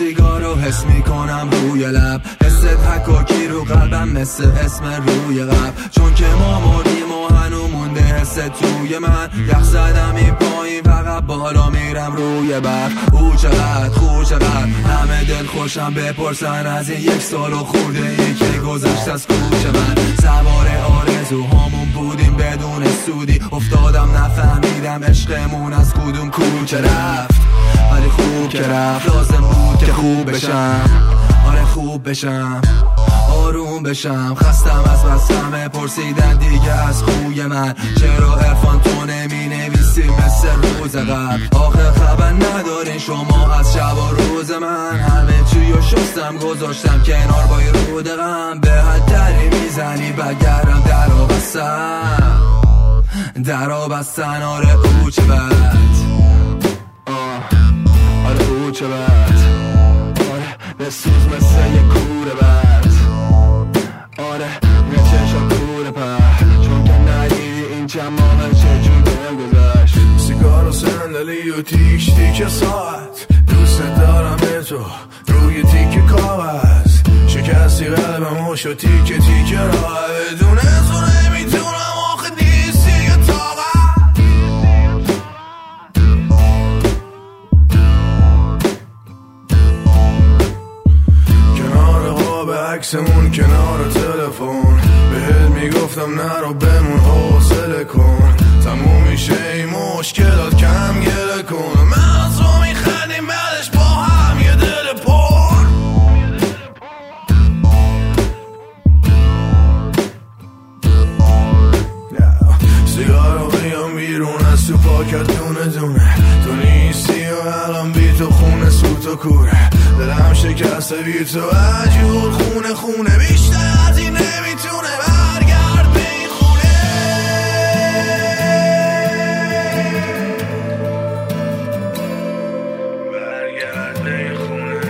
سیگارو حس میکنم روی لب، حس حکاکی رو قلبم مثل اسم روی قلب. چون که ما مردیم و هنو مونده حس توی من، یخ زدم این پایین فقط بالا میرم روی برف. او چقدر خوب چقدر همه دل خوشم، بپرسن از این 1 سال و خورده ای که گذشت از کوچه من. سوار آرزوهامون بودیم بدون سودی، افتادم نفهمیدم عشقمون از کدوم کوچه رفت. ولی خوب که رفت، لازم بود که خوب بشم. آره خوب بشم، آروم بشم. خستم از بس همه پرسیدن دیگه از خوی من، چرا عرفان تو نمی نویسی مثل روز قبل؟ آخه خبر ندارین شما از شب و روز من. همه چیو شستم گذاشتم کنار با رود غم، به حدری میزنی بگرم درو بستن، درو بستن. آره او چه بد، آره او چه بد، آره بسوز مثل یه کوره بد. آره یه چشا کوره پر، چون که ندیدی این جمعه چجور گذشت. سیگار و صندلی و تیک تیک ساعت، دوست دارم تو روی تیک کاغذ. شکستی قلبم و شد تیک تیک راه، بدون تو نمیتونم آخه نیستی یه طاقت. کنار قاب عکسمون کنار تلفن، بهت میگفتم نرو بمون حوصله کن. تموم میشه این مشکلات کم گله کن، من از تو میخندیم بعدش با هم یه دل پر. سیگارو بیام بیرون از تو پاکت دونه دونه، تو نیستی و الان بی تو خونه سوت و کوره. دلم شکسته بی تو عجور خونه خونه، بیشتر از این نمیتونه برگرد به این خونه. برگرد به این خونه.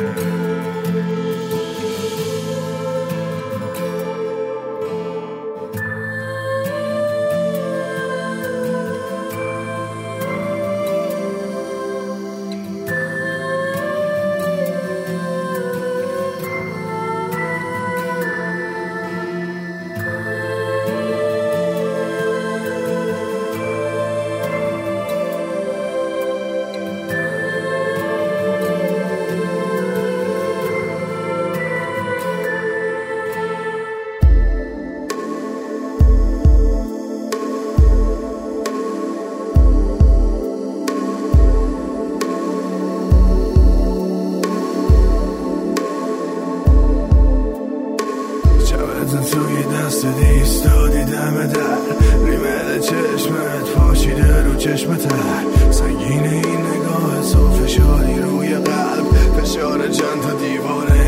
توی دست ایستادی دم در، ریمل چشمت پاشیده رو چشم تر. سنگین این نگاه تو، فشاری روی قلب، فشار چند تا دیواره